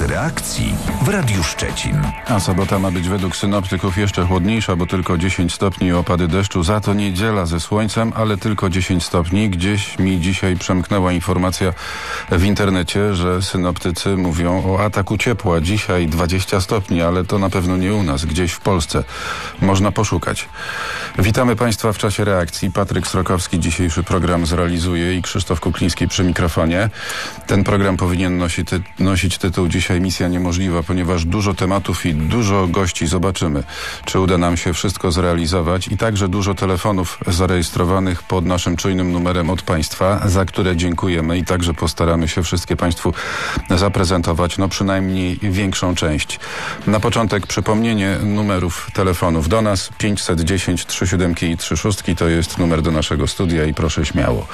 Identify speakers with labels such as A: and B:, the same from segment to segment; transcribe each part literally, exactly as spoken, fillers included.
A: reakcji w Radiu Szczecin.
B: A sobota ma być według synoptyków jeszcze chłodniejsza, bo tylko dziesięć stopni i opady deszczu. Za to niedziela ze słońcem, ale tylko dziesięć stopni. Gdzieś mi dzisiaj przemknęła informacja w internecie, że synoptycy mówią o ataku ciepła. Dzisiaj dwadzieścia stopni, ale to na pewno nie u nas, gdzieś w Polsce. Można poszukać. Witamy Państwa w czasie reakcji. Patryk Srokowski dzisiejszy program zrealizuje i Krzysztof Kukliński przy mikrofonie. Ten program powinien nosi ty- nosić tytuł dzisiaj Misja Niemożliwa, ponieważ dużo tematów i dużo gości. Zobaczymy, czy uda nam się wszystko zrealizować i także dużo telefonów zarejestrowanych pod naszym czujnym numerem od Państwa, za które dziękujemy i także postaramy się wszystkie Państwu zaprezentować, no przynajmniej większą część. Na początek przypomnienie numerów telefonów do nas. pięćset dziesięć trzy siedem i trzy sześć to jest numer do naszego studia i proszę śmiało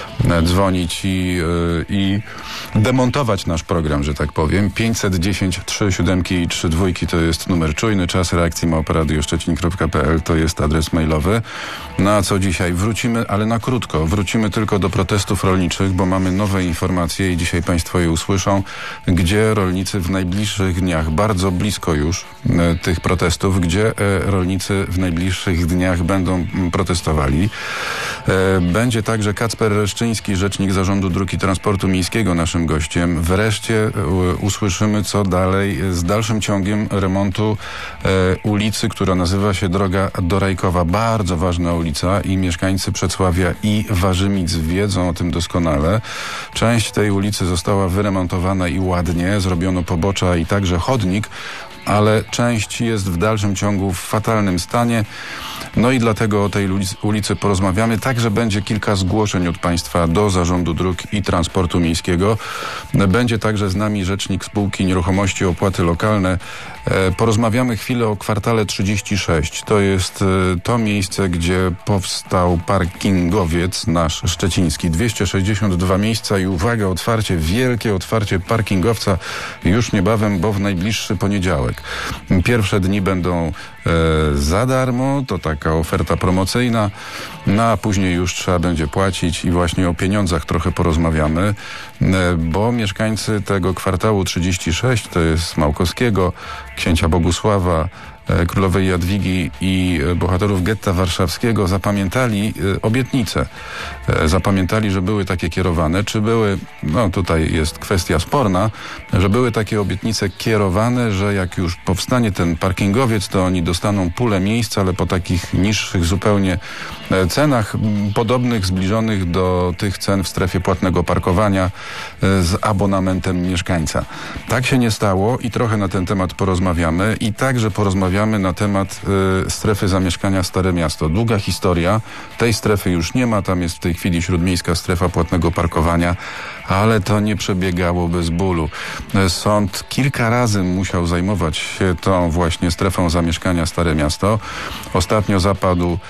B: dzwonić i, i demontować nasz program, że tak powiem. pięćset dziesięć trzy siedem i trzy dwa to jest numer czujny. Czas reakcji małpa radio szczecin kropka p l to jest adres mailowy. No a co dzisiaj? Wrócimy, ale na krótko. Wrócimy tylko do protestów rolniczych, bo mamy nowe informacje i dzisiaj Państwo je usłyszą, gdzie rolnicy w najbliższych dniach, bardzo blisko już e, tych protestów, gdzie e, rolnicy w najbliższych dniach będą m, protestowali. E, będzie także Kacper Reszczyński, rzecznik Zarządu Dróg i Transportu Miejskiego, naszym gościem. Wreszcie e, usłyszymy, co dalej z dalszym ciągiem remontu e, ulicy, która nazywa się Droga Dorajkowa. Bardzo ważna ulica i mieszkańcy Przedsławia i Warzymic wiedzą o tym doskonale. Część tej ulicy została wyremontowana i ładnie, zrobiono pobocza i także chodnik, ale część jest w dalszym ciągu w fatalnym stanie. No i dlatego o tej ulicy porozmawiamy. Także będzie kilka zgłoszeń od Państwa do Zarządu Dróg i Transportu Miejskiego. Będzie także z nami rzecznik Spółki Nieruchomości Opłaty Lokalne. Porozmawiamy chwilę o kwartale trzydzieści sześć. To jest to miejsce, gdzie powstał parkingowiec nasz szczeciński. dwieście sześćdziesiąt dwa miejsca i uwaga, otwarcie, wielkie otwarcie parkingowca już niebawem, bo w najbliższy poniedziałek. Pierwsze dni będą e, za darmo, to taka oferta promocyjna, no a później już trzeba będzie płacić i właśnie o pieniądzach trochę porozmawiamy, e, bo mieszkańcy tego kwartału trzydzieści sześć, to jest Małkowskiego, księcia Bogusława, Królowej Jadwigi i bohaterów getta warszawskiego zapamiętali obietnice. Zapamiętali, że były takie kierowane. Czy były, no tutaj jest kwestia sporna, że były takie obietnice kierowane, że jak już powstanie ten parkingowiec, to oni dostaną pulę miejsc, ale po takich niższych zupełnie cenach, podobnych, zbliżonych do tych cen w strefie płatnego parkowania z abonamentem mieszkańca. Tak się nie stało i trochę na ten temat porozmawiamy i także porozmawiamy na temat y, strefy zamieszkania Stare Miasto. Długa historia. Tej strefy już nie ma. Tam jest w tej chwili śródmiejska strefa płatnego parkowania, ale to nie przebiegało bez bólu. Sąd kilka razy musiał zajmować się tą właśnie strefą zamieszkania Stare Miasto. Ostatnio zapadł e,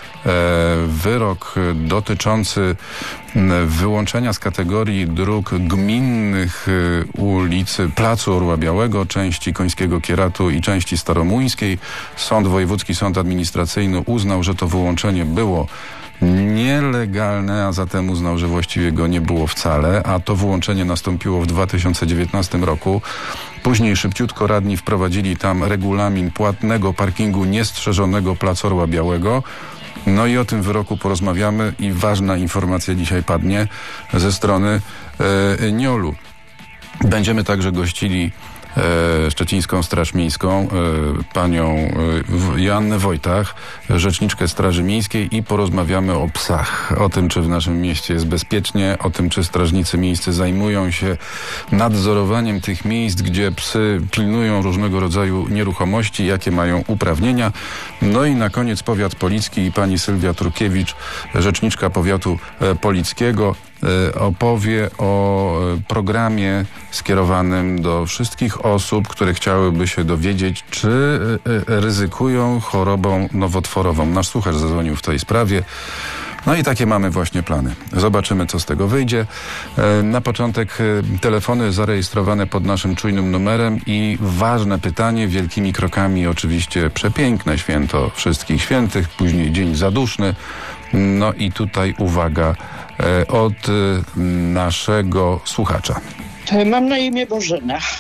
B: wyrok dotyczący wyłączenia z kategorii dróg gminnych ulicy Placu Orła Białego, części Końskiego Kieratu i części Staromuńskiej. Sąd Wojewódzki, Sąd Administracyjny uznał, że to wyłączenie było nielegalne, a zatem uznał, że właściwie go nie było wcale, a to wyłączenie nastąpiło w dwa tysiące dziewiętnastym roku. Później szybciutko radni wprowadzili tam regulamin płatnego parkingu niestrzeżonego Placu Orła Białego. No i o tym wyroku porozmawiamy i ważna informacja dzisiaj padnie ze strony e, Niolu. Będziemy także gościli e, Szczecińską Straż Miejską, e, panią e, Joannę Wojtach, rzeczniczkę Straży Miejskiej i porozmawiamy o psach, o tym, czy w naszym mieście jest bezpiecznie, o tym, czy strażnicy miejscy zajmują się nadzorowaniem tych miejsc, gdzie psy pilnują różnego rodzaju nieruchomości, jakie mają uprawnienia. No i na koniec powiat policki i pani Sylwia Trukiewicz, rzeczniczka powiatu e, polickiego, opowie o programie skierowanym do wszystkich osób, które chciałyby się dowiedzieć, czy ryzykują chorobą nowotworową. Nasz słuchacz zadzwonił w tej sprawie. No i takie mamy właśnie plany. Zobaczymy, co z tego wyjdzie. Na początek telefony zarejestrowane pod naszym czujnym numerem i ważne pytanie, wielkimi krokami oczywiście przepiękne święto wszystkich świętych, później dzień zaduszny. No i tutaj uwaga od naszego słuchacza.
C: Mam na imię Bożena.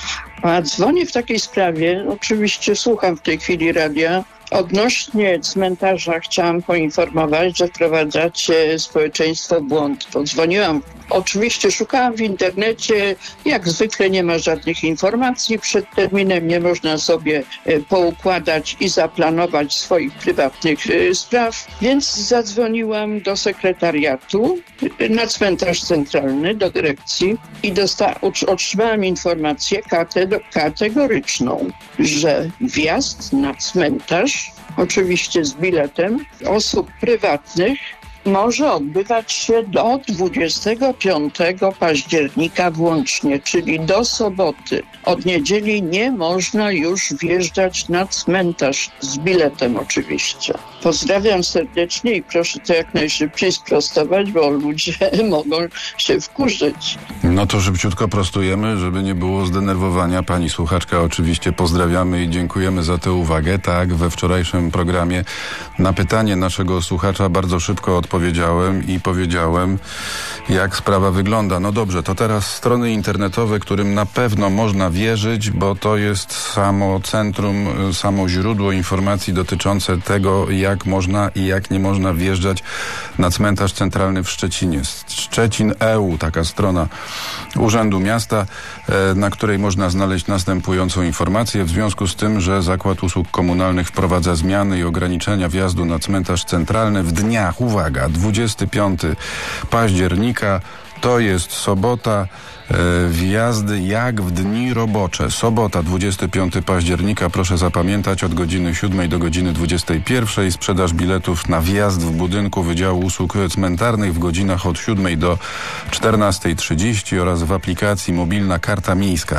C: A dzwonię w takiej sprawie, oczywiście słucham w tej chwili radia. Odnośnie cmentarza chciałam poinformować, że wprowadzacie społeczeństwo w błąd. Podzwoniłam, oczywiście szukałam w internecie, jak zwykle nie ma żadnych informacji. Przed terminem nie można sobie poukładać i zaplanować swoich prywatnych spraw, więc zadzwoniłam do sekretariatu na cmentarz centralny, do dyrekcji i dosta- otrzymałam informację kategoryczną, że wjazd na cmentarz, oczywiście z biletem, osób prywatnych może odbywać się do dwudziestego piątego października włącznie, czyli do soboty. Od niedzieli nie można już wjeżdżać na cmentarz z biletem oczywiście. Pozdrawiam serdecznie i proszę to jak najszybciej sprostować, bo ludzie mogą się wkurzyć.
B: No to szybciutko prostujemy, żeby nie było zdenerwowania. Pani słuchaczka oczywiście pozdrawiamy i dziękujemy za tę uwagę. Tak, we wczorajszym programie na pytanie naszego słuchacza bardzo szybko odpowiedziałem i powiedziałem, jak sprawa wygląda. No dobrze, to teraz strony internetowe, którym na pewno można wierzyć, bo to jest samo centrum, samo źródło informacji dotyczące tego, jak można i jak nie można wjeżdżać na cmentarz centralny w Szczecinie. Szczecin kropka e u, taka strona Urzędu Miasta, na której można znaleźć następującą informację. W związku z tym, że Zakład Usług Komunalnych wprowadza zmiany i ograniczenia wjazdu na cmentarz centralny w dniach, uwaga, dwudziestego piątego października, to jest sobota, e, wjazdy jak w dni robocze. Sobota, dwudziestego piątego października, proszę zapamiętać, od godziny siódmej do godziny dwudziestej pierwszej. Sprzedaż biletów na wjazd w budynku Wydziału Usług Cmentarnych w godzinach od siódmej do czternastej trzydzieści oraz w aplikacji Mobilna Karta Miejska.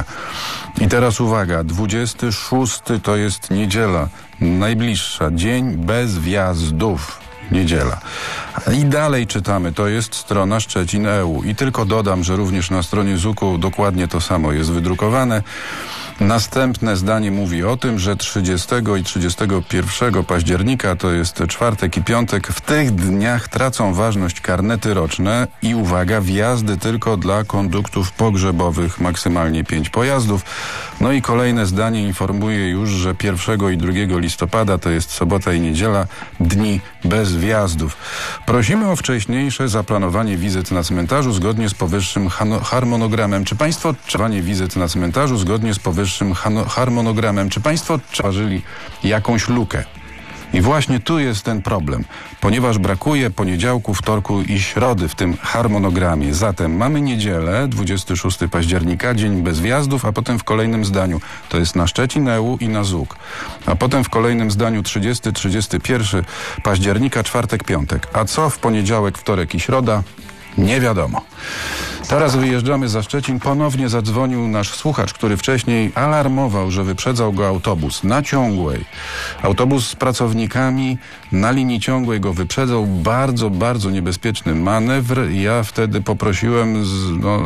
B: I teraz uwaga, dwudziestego szóstego to jest niedziela, najbliższa, dzień bez wjazdów. Niedziela. I dalej czytamy, to jest strona Szczecin kropka e u. I tylko dodam, że również na stronie zuku dokładnie to samo jest wydrukowane. Następne zdanie mówi o tym, że trzydziestego i trzydziestego pierwszego października, to jest czwartek i piątek, w tych dniach tracą ważność karnety roczne i uwaga, wjazdy tylko dla konduktów pogrzebowych, maksymalnie pięć pojazdów. No i kolejne zdanie informuje już, że pierwszego i drugiego listopada, to jest sobota i niedziela, dni bez wjazdów. Prosimy o wcześniejsze zaplanowanie wizyt na cmentarzu zgodnie z powyższym harmonogramem. Czy Państwo zaplanowanie wizyt na cmentarzu zgodnie z powyższym harmonogramem? Czy Państwo zauważyli jakąś lukę? I właśnie tu jest ten problem, ponieważ brakuje poniedziałku, wtorku i środy w tym harmonogramie. Zatem mamy niedzielę, dwudziestego szóstego października, dzień bez wjazdów, a potem w kolejnym zdaniu, to jest na Szczecin kropka e u i na zuk. A potem w kolejnym zdaniu trzydziestego do trzydziestego pierwszego października, czwartek, piątek. A co w poniedziałek, wtorek i środa? Nie wiadomo. Teraz wyjeżdżamy za Szczecin. Ponownie zadzwonił nasz słuchacz, który wcześniej alarmował, że wyprzedzał go autobus na ciągłej. Autobus z pracownikami na linii ciągłej go wyprzedzał. Bardzo, bardzo niebezpieczny manewr. Ja wtedy poprosiłem, z, no,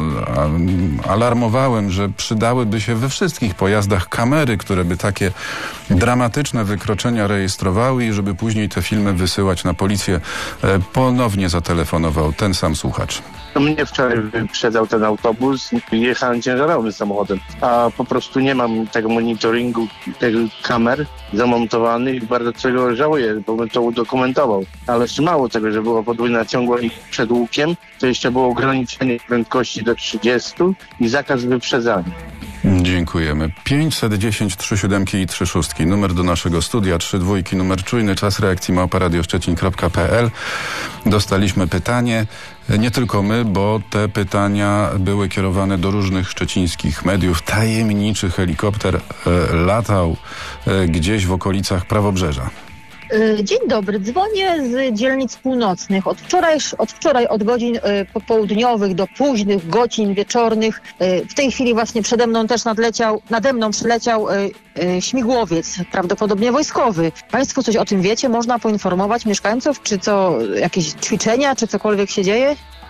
B: alarmowałem, że przydałyby się we wszystkich pojazdach kamery, które by takie dramatyczne wykroczenia rejestrowały i żeby później te filmy wysyłać na policję. Ponownie zatelefonował ten sam słuchacz.
D: To mnie wczoraj wyprzedzał ten autobus i jechałem ciężarowym samochodem, a po prostu nie mam tego monitoringu, tych kamer zamontowanych. Bardzo czego żałuję, bo bym to udokumentował. Ale jeszcze mało tego, że była podwójna ciągłość przed łukiem, to jeszcze było ograniczenie prędkości do trzydziestu i zakaz wyprzedzania.
B: Dziękujemy. pięćset dziesięć trzy siedem i trzy sześć. Numer do naszego studia, trzy dwójki, numer czujny, czas reakcji małpa radio szczecin kropka pe el. Dostaliśmy pytanie, nie tylko my, bo te pytania były kierowane do różnych szczecińskich mediów. Tajemniczy helikopter e, latał e, gdzieś w okolicach Prawobrzeża.
E: Dzień dobry, dzwonię z dzielnic północnych. Od wczoraj, od wczoraj od godzin y, popołudniowych do późnych godzin wieczornych. Y, w tej chwili właśnie przede mną też nadleciał, nade mną przyleciał y, y, śmigłowiec, prawdopodobnie wojskowy. Państwo coś o tym wiecie? Można poinformować mieszkańców? Czy co, jakieś ćwiczenia, czy cokolwiek się dzieje?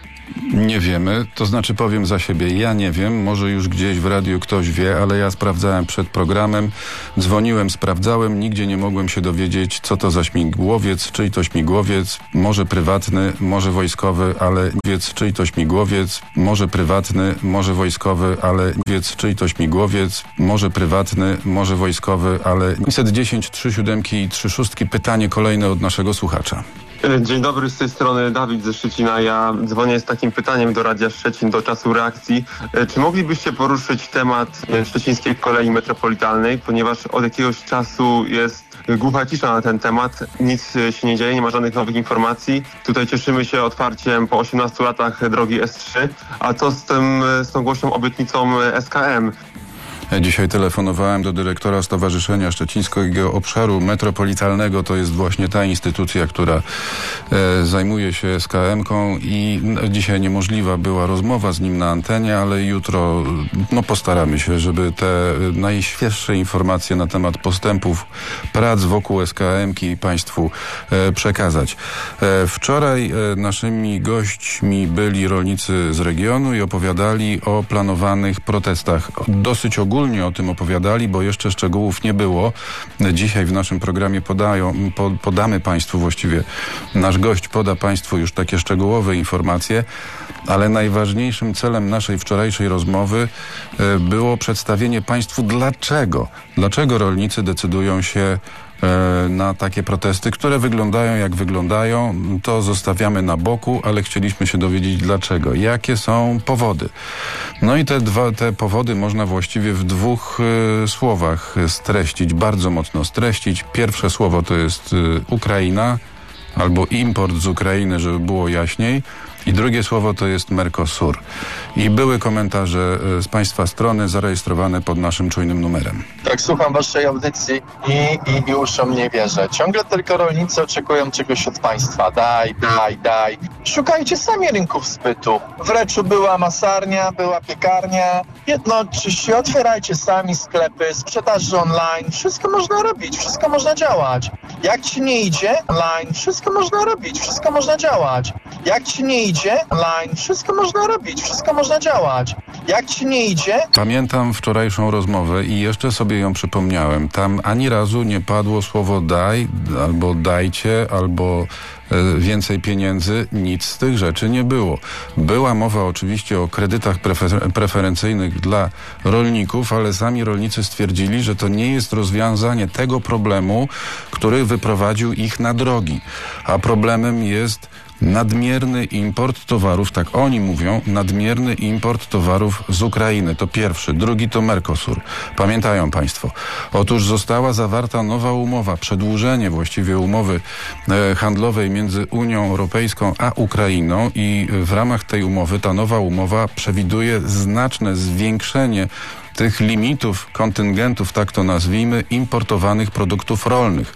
B: Nie wiemy, to znaczy powiem za siebie, ja nie wiem, może już gdzieś w radiu ktoś wie, ale ja sprawdzałem przed programem, dzwoniłem, sprawdzałem, nigdzie nie mogłem się dowiedzieć, co to za śmigłowiec, czyj to śmigłowiec, może prywatny, może wojskowy, ale wiedz, czyj to śmigłowiec, może prywatny, może wojskowy, ale wiedz, czyj to śmigłowiec, może prywatny, może wojskowy, ale pięćset dziesięć, trzy siódemki i trzy szóstki. Pytanie kolejne od naszego słuchacza.
F: Dzień dobry, z tej strony Dawid ze Szczecina. Ja dzwonię z takim pytaniem do Radia Szczecin do czasu reakcji. Czy moglibyście poruszyć temat szczecińskiej kolei metropolitalnej, ponieważ od jakiegoś czasu jest głucha cisza na ten temat, nic się nie dzieje, nie ma żadnych nowych informacji. Tutaj cieszymy się otwarciem po osiemnastu latach drogi S trzy, a co z tym, z tą głośną obietnicą S K M?
B: Dzisiaj telefonowałem do dyrektora Stowarzyszenia Szczecińskiego Obszaru Metropolitalnego. To jest właśnie ta instytucja, która e, zajmuje się S K M-ką i no, dzisiaj niemożliwa była rozmowa z nim na antenie, ale jutro no, postaramy się, żeby te najświeższe informacje na temat postępów prac wokół S K M-ki Państwu e, przekazać. E, wczoraj e, naszymi gośćmi byli rolnicy z regionu i opowiadali o planowanych protestach. Dosyć ogólnie o tym opowiadali, bo jeszcze szczegółów nie było. Dzisiaj w naszym programie podają, po, podamy Państwu, właściwie nasz gość poda Państwu już takie szczegółowe informacje, ale najważniejszym celem naszej wczorajszej rozmowy e, było przedstawienie Państwu dlaczego, dlaczego rolnicy decydują się na takie protesty, które wyglądają jak wyglądają, to zostawiamy na boku, ale chcieliśmy się dowiedzieć dlaczego. Jakie są powody? No i te dwa, te powody można właściwie w dwóch y, słowach streścić, bardzo mocno streścić. Pierwsze słowo to jest y, Ukraina, albo import z Ukrainy, żeby było jaśniej. I drugie słowo to jest Mercosur. I były komentarze z Państwa strony zarejestrowane pod naszym czujnym numerem.
G: Tak, słucham Waszej audycji i, i, i uszom nie wierzę. Ciągle tylko rolnicy oczekują czegoś od państwa. Daj, daj, daj. Szukajcie sami rynków zbytu. W Reczu była masarnia, była piekarnia. Jednocześnie otwierajcie sami sklepy, sprzedaż online. Wszystko można robić, wszystko można działać. Jak Ci nie idzie online, wszystko można robić, wszystko można działać. Jak Ci nie idzie online, wszystko można robić, wszystko można działać. Jak Ci nie idzie...
B: Pamiętam wczorajszą rozmowę i jeszcze sobie ją przypomniałem. Tam ani razu nie padło słowo daj, albo dajcie, albo e, więcej pieniędzy. Nic z tych rzeczy nie było. Była mowa oczywiście o kredytach prefer- preferencyjnych dla rolników, ale sami rolnicy stwierdzili, że to nie jest rozwiązanie tego problemu, który wyprowadził ich na drogi. A problemem jest nadmierny import towarów, tak oni mówią, nadmierny import towarów z Ukrainy. To pierwszy. Drugi to Mercosur. Pamiętają Państwo. Otóż została zawarta nowa umowa, przedłużenie właściwie umowy e, handlowej między Unią Europejską a Ukrainą i w ramach tej umowy, ta nowa umowa przewiduje znaczne zwiększenie tych limitów, kontyngentów, tak to nazwijmy, importowanych produktów rolnych.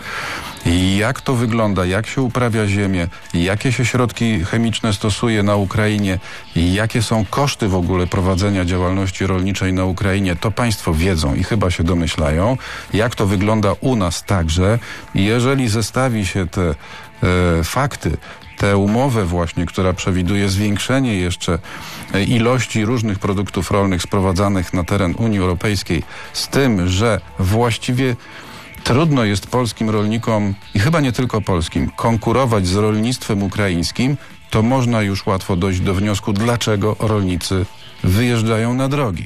B: Jak to wygląda, jak się uprawia ziemię, jakie się środki chemiczne stosuje na Ukrainie, jakie są koszty w ogóle prowadzenia działalności rolniczej na Ukrainie, to Państwo wiedzą i chyba się domyślają, jak to wygląda u nas także. Jeżeli zestawi się te e, fakty, tę umowę właśnie, która przewiduje zwiększenie jeszcze ilości różnych produktów rolnych sprowadzanych na teren Unii Europejskiej, z tym, że właściwie trudno jest polskim rolnikom, i chyba nie tylko polskim, konkurować z rolnictwem ukraińskim, to można już łatwo dojść do wniosku, dlaczego rolnicy wyjeżdżają na drogi.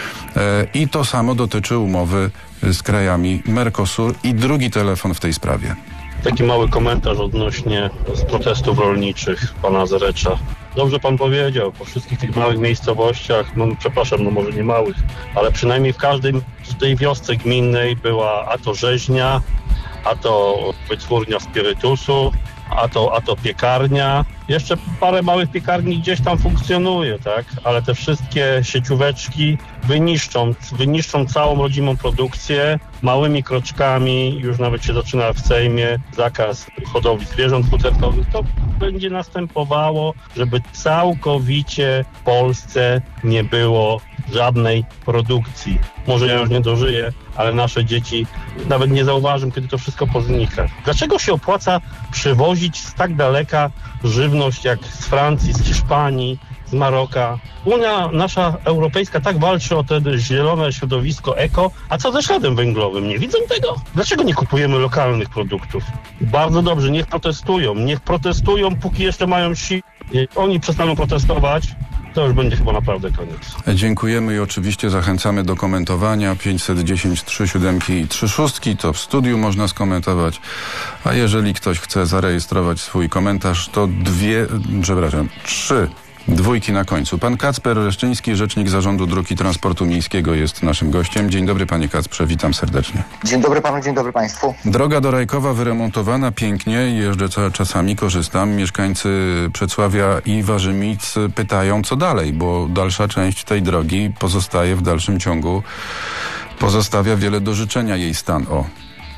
B: E, I to samo dotyczy umowy z krajami Mercosur. I drugi telefon w tej sprawie.
H: Taki mały komentarz odnośnie z protestów rolniczych pana Zerecza. Dobrze pan powiedział, po wszystkich tych małych miejscowościach, no przepraszam, no może nie małych, ale przynajmniej w każdej tej wiosce gminnej była a to rzeźnia, a to wytwórnia spirytusu, a to, a to piekarnia. Jeszcze parę małych piekarni gdzieś tam funkcjonuje, tak? Ale te wszystkie siecióweczki wyniszczą, wyniszczą całą rodzimą produkcję małymi kroczkami. Już nawet się zaczyna w Sejmie zakaz hodowli zwierząt futerkowych. To będzie następowało, żeby całkowicie w Polsce nie było żadnej produkcji. Może ja już nie dożyję, ale nasze dzieci nawet nie zauważą, kiedy to wszystko poznika. Dlaczego się opłaca przywozić z tak daleka żywność jak z Francji, z Hiszpanii, z Maroka. Unia nasza europejska tak walczy o te zielone środowisko eko, a co ze śladem węglowym? Nie widzą tego? Dlaczego nie kupujemy lokalnych produktów? Bardzo dobrze, niech protestują, niech protestują, póki jeszcze mają siłę. Jak oni przestaną protestować, to już będzie chyba naprawdę koniec.
B: Dziękujemy i oczywiście zachęcamy do komentowania. pięćset dziesięć trzy siódemki i trzy szóstki to w studiu można skomentować. A jeżeli ktoś chce zarejestrować swój komentarz, to dwie, przepraszam, trzy dwójki na końcu. Pan Kacper Reszczyński, rzecznik Zarządu Dróg i Transportu Miejskiego jest naszym gościem. Dzień dobry, panie Kacprze, witam serdecznie.
I: Dzień dobry panu, dzień dobry państwu.
B: Droga do Rajkowa wyremontowana pięknie, jeżdżę co, czasami, korzystam. Mieszkańcy Przecławia i Warzymic pytają, co dalej, bo dalsza część tej drogi pozostaje w dalszym ciągu, pozostawia wiele do życzenia jej stan. O.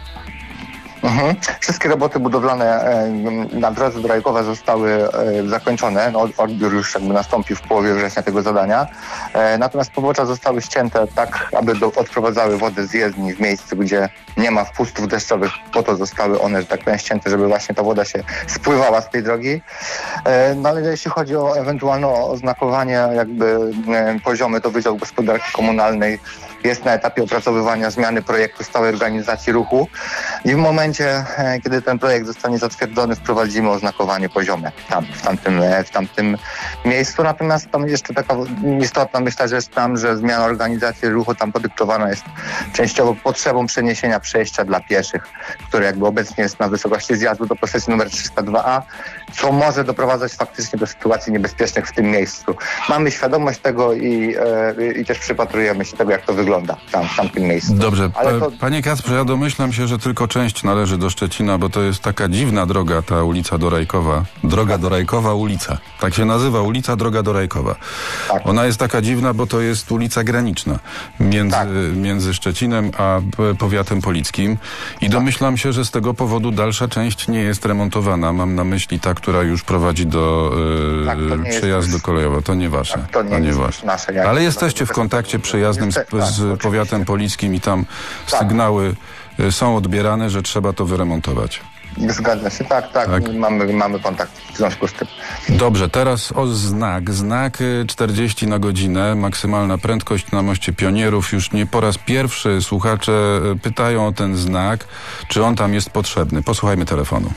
I: Mhm. Wszystkie roboty budowlane e, na drodze do Rajkowa zostały e, zakończone. No, odbiór już jakby nastąpił w połowie września tego zadania. E, natomiast pobocza zostały ścięte tak, aby do, odprowadzały wodę z jezdni w miejscu, gdzie nie ma wpustów deszczowych. Po to zostały one, że tak powiem, ścięte, żeby właśnie ta woda się spływała z tej drogi. E, no ale jeśli chodzi o ewentualne oznakowanie jakby e, poziomy, to Wydział Gospodarki Komunalnej jest na etapie opracowywania zmiany projektu stałej organizacji ruchu i w momencie, kiedy ten projekt zostanie zatwierdzony, wprowadzimy oznakowanie poziome tam, w tamtym, w tamtym miejscu. Natomiast tam jeszcze taka istotna, myślę, że jest tam, że zmiana organizacji ruchu tam podyktowana jest częściowo potrzebą przeniesienia przejścia dla pieszych, które jakby obecnie jest na wysokości zjazdu do posesji numer trzysta dwa A, co może doprowadzać faktycznie do sytuacji niebezpiecznych w tym miejscu. Mamy świadomość tego i, e, i też przypatrujemy się tego, jak to wygląda tam, w tamtym miejscu.
B: Dobrze,
I: Ale to...
B: panie Kacprze, ja domyślam się, że tylko część należy do Szczecina, bo to jest taka dziwna droga, ta ulica do Rajkowa. Droga do Rajkowa, ulica. Tak się nazywa, ulica Droga do Rajkowa.
I: Tak.
B: Ona jest taka dziwna, bo to jest ulica graniczna między,
I: tak.
B: między Szczecinem a powiatem polickim i domyślam się, że z tego powodu dalsza część nie jest remontowana. Mam na myśli ta, która już prowadzi do e,
I: tak,
B: przejazdu
I: już...
B: kolejowego. To nie wasze.
I: Tak, to nie,
B: to nie
I: jest
B: wasze.
I: nasze. Jak
B: Ale jesteście w kontakcie przyjaznym z,
I: Jeste... tak,
B: z powiatem polickim i tam
I: tak.
B: sygnały są odbierane, że trzeba to wyremontować.
I: Zgadza się, tak, tak.
B: tak.
I: Mamy, mamy kontakt w związku z tym.
B: Dobrze, teraz o znak. Znak czterdzieści na godzinę, maksymalna prędkość na moście Pionierów. Już nie po raz pierwszy słuchacze pytają o ten znak, czy on tam jest potrzebny. Posłuchajmy telefonu.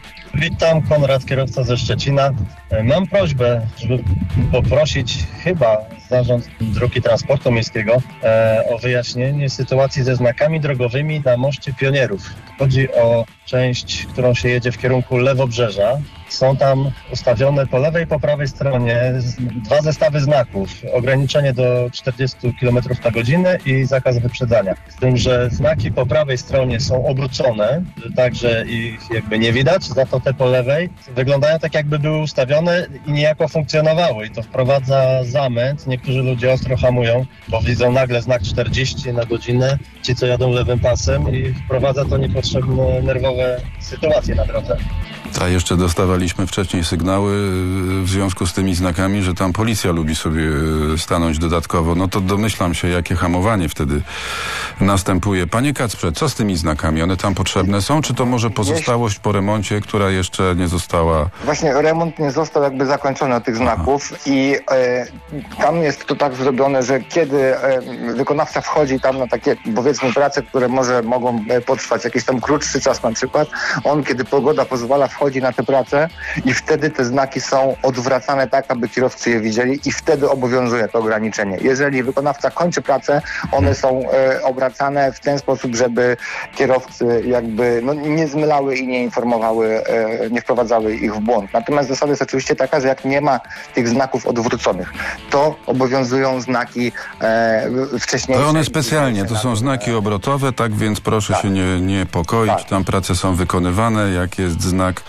J: Witam, Konrad, kierowca ze Szczecina. Mam prośbę, żeby poprosić chyba Zarząd Dróg i Transportu Miejskiego e, o wyjaśnienie sytuacji ze znakami drogowymi na moście Pionierów. Chodzi o część, którą się jedzie w kierunku Lewobrzeża. Są tam ustawione po lewej i po prawej stronie dwa zestawy znaków. Ograniczenie do czterdzieści kilometrów na godzinę i zakaz wyprzedzania. Z tym, że znaki po prawej stronie są obrócone, tak że ich jakby nie widać, za to te po lewej wyglądają tak, jakby były ustawione i niejako funkcjonowały. I to wprowadza zamęt. Niektórzy ludzie ostro hamują, bo widzą nagle znak czterdzieści na godzinę, ci co jadą lewym pasem i wprowadza to niepotrzebne nerwowe sytuacje na drodze.
B: A jeszcze dostawaliśmy wcześniej sygnały w związku z tymi znakami, że tam policja lubi sobie stanąć dodatkowo. No to domyślam się, jakie hamowanie wtedy następuje. Panie Kacprze, co z tymi znakami? One tam potrzebne są, czy to może pozostałość po remoncie, która jeszcze nie została...
I: Właśnie remont nie został jakby zakończony od tych znaków. Aha. i e, tam jest to tak zrobione, że kiedy e, wykonawca wchodzi tam na takie, powiedzmy, prace, które może mogą potrwać jakiś tam krótszy czas na przykład, on, kiedy pogoda pozwala, wchodzi na te prace i wtedy te znaki są odwracane tak, aby kierowcy je widzieli i wtedy obowiązuje to ograniczenie. Jeżeli wykonawca kończy pracę, one są e, obracane w ten sposób, żeby kierowcy jakby no, nie zmylały i nie informowały, e, nie wprowadzały ich w błąd. Natomiast zasada jest oczywiście taka, że jak nie ma tych znaków odwróconych, to obowiązują znaki e, wcześniejsze.
B: To one specjalnie, to są znaki obrotowe, tak więc proszę tak. się nie niepokoić, tak. tam prace są wykonywane, jak jest znak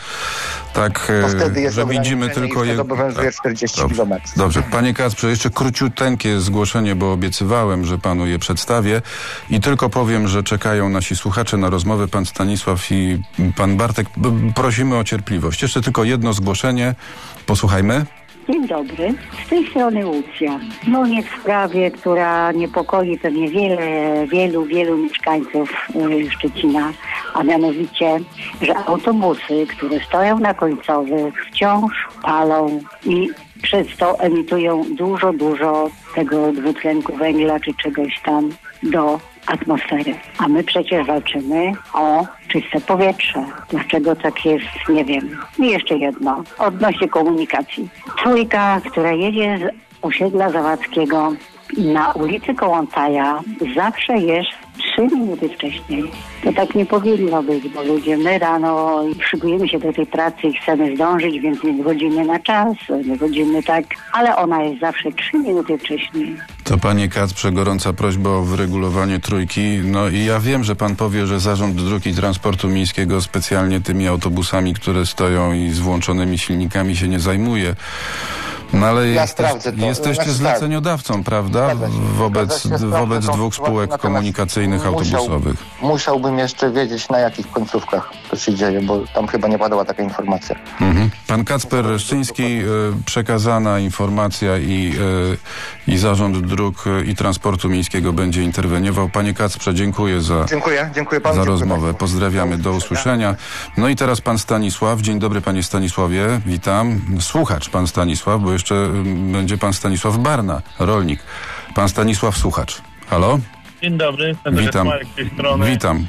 B: tak,
I: jest
B: że widzimy tylko...
I: je... obowiązuje czterdzieści kilometrów.
B: Dobrze. Panie Kacprze, jeszcze króciuteńkie zgłoszenie, bo obiecywałem, że panu je przedstawię i tylko powiem, że czekają nasi słuchacze na rozmowę, pan Stanisław i pan Bartek. Prosimy o cierpliwość. Jeszcze tylko jedno zgłoszenie. Posłuchajmy.
K: Dzień dobry. Z tej strony Łucja. Mówię w sprawie, która niepokoi pewnie wiele, wielu, wielu mieszkańców y, Szczecina, a mianowicie, że autobusy, które stoją na końcowych, wciąż palą i przez to emitują dużo, dużo tego dwutlenku węgla czy czegoś tam do atmosfery. A my przecież walczymy o czyste powietrze. Dlaczego tak jest, nie wiem. I jeszcze jedno, odnośnie komunikacji. Trójka, która jedzie z osiedla Zawadzkiego na ulicy Kołątaja, zawsze jest trzy minuty wcześniej. To tak nie powinno być, bo ludzie, my rano szykujemy się do tej pracy i chcemy zdążyć, więc nie wychodzimy na czas, nie wychodzimy tak, ale ona jest zawsze trzy minuty wcześniej.
B: To panie Kacprze, gorąca prośba o wyregulowanie trójki. No i ja wiem, że pan powie, że Zarząd Dróg i Transportu Miejskiego specjalnie tymi autobusami, które stoją i z włączonymi silnikami się nie zajmuje. No ale
I: Ja
B: jesteś,
I: sprawdzę to.
B: jesteście
I: Znaczy,
B: zleceniodawcą, prawda?
I: Zgadza się.
B: Wobec,
I: Zgadza się,
B: wobec
I: sprawdzę
B: dwóch
I: tą
B: spółek
I: sytuację,
B: komunikacyjnych
I: natomiast
B: autobusowych.
I: Musiał, musiałbym jeszcze wiedzieć, na jakich końcówkach to się dzieje, bo tam chyba nie padała taka informacja.
B: Mhm. Pan Kacper Reszczyński, y, przekazana informacja i, y, i Zarząd Dróg i Transportu Miejskiego będzie interweniował. Panie Kacprze, dziękuję za,
I: Dziękuję, dziękuję panu.
B: za
I: dziękuję
B: rozmowę.
I: bardzo.
B: Pozdrawiamy, do usłyszenia. No i teraz pan Stanisław. Dzień dobry, panie Stanisławie. Witam. Słuchacz, pan Stanisław, bo jeszcze y, będzie pan Stanisław Barna, rolnik. Pan Stanisław, słuchacz. Halo?
L: Dzień dobry,
B: Witam.
L: Marek z tej strony.
B: Witam.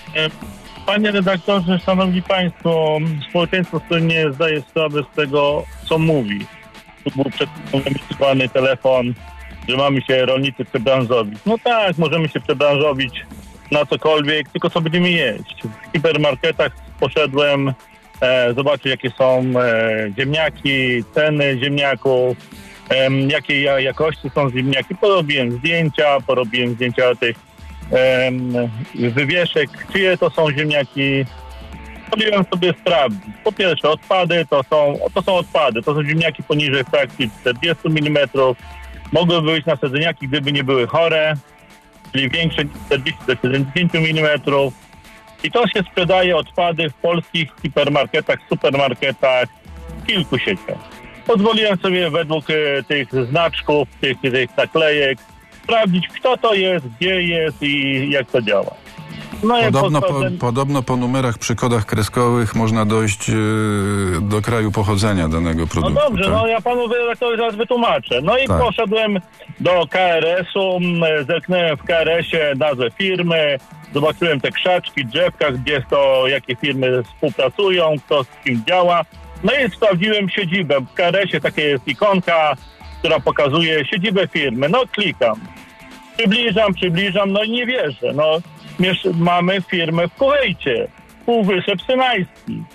L: Panie redaktorze, szanowni państwo, społeczeństwo sobie nie zdaje sprawy z tego, co mówi. Tu był przed chwilą emitowany telefon, że mamy się rolnicy przebranżowić. No tak, możemy się przebranżowić na cokolwiek, tylko co będziemy jeść. W hipermarketach poszedłem e, zobaczyć, jakie są e, ziemniaki, ceny ziemniaków, e, jakiej jakości są ziemniaki. Porobiłem zdjęcia, porobiłem zdjęcia tych e, wywieszek, czyje to są ziemniaki. Zrobiłem sobie sprawdzić. Po pierwsze, odpady to są, to są odpady, to są ziemniaki poniżej frakcji czterdzieści milimetrów. Mogłyby być nasadzeniaki, gdyby nie były chore, czyli większe niż czterdzieści do siedemdziesięciu milimetrów. I to się sprzedaje odpady w polskich hipermarketach, supermarketach, w kilku sieciach. Pozwoliłem sobie według e, tych znaczków, tych, tych naklejek sprawdzić, kto to jest, gdzie jest i jak to działa. No
B: Podobno po,
L: podchodzę...
B: podobno po numerach przy kodach kreskowych można dojść yy, do kraju pochodzenia danego produktu.
L: No dobrze,
B: tak?
L: no ja panu redaktorze zaraz wytłumaczę. No i
B: Tak.
L: poszedłem do K R S-u, zerknąłem w K R S-ie nazwę firmy, zobaczyłem te krzaczki, drzewka, gdzie to, jakie firmy współpracują, kto z kim działa. No i sprawdziłem siedzibę. W K R S-ie taka jest ikonka, która pokazuje siedzibę firmy. No klikam. Przybliżam, przybliżam, no i nie wierzę. No mamy firmę w Kuwejcie, Półwysep Synajski.